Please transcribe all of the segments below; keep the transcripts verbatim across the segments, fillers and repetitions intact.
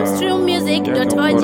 Samstream Music dot org.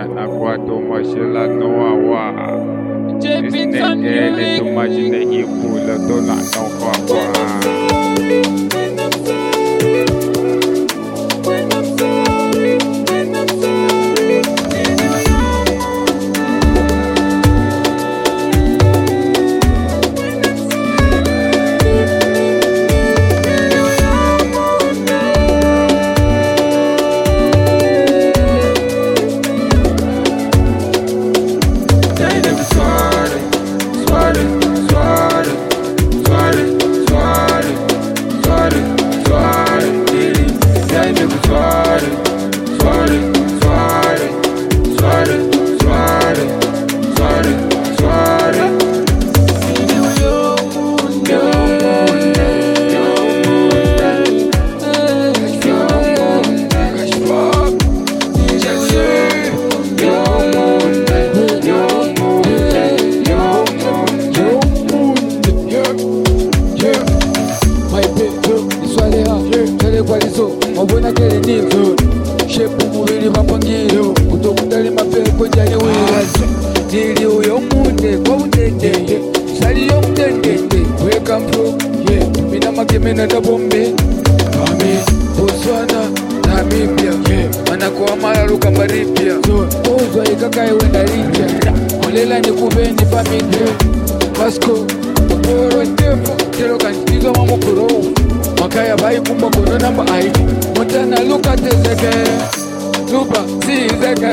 Mabona kele nizo shepu mubiri mapangiro kutokutali mapepo jani wiwazo nili uyo munde kwa undende sali yo mdendende weka mpro yeah mina makemena da bombe Kami Botswana Namibia yeah manako amara luka maripia so ozwa ikakaye wenda rinja kolela ni kubeni familia Vasco Poro tepo kero kantizo mamukuro Makaya bai kumba kono namba ai Montana luka tezeke Lupa si zeke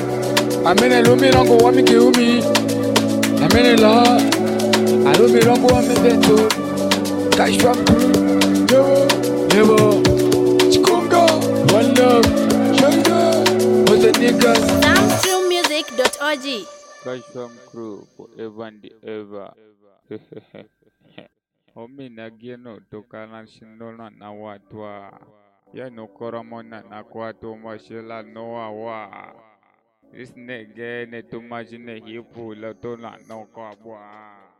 Amene lumi rango wami kiumi Amene la Alumi rango wami beto Kashwa Yo Nebo Chikunga One love Shanga Mose niggas Samstream Music dot org. Kashwa Crew forever and ever. Omi nagieno tokana shindona na watwa ya nokoramona na kwato mashela noa wa isne gene tumajine hipu la tona no kwa bwa.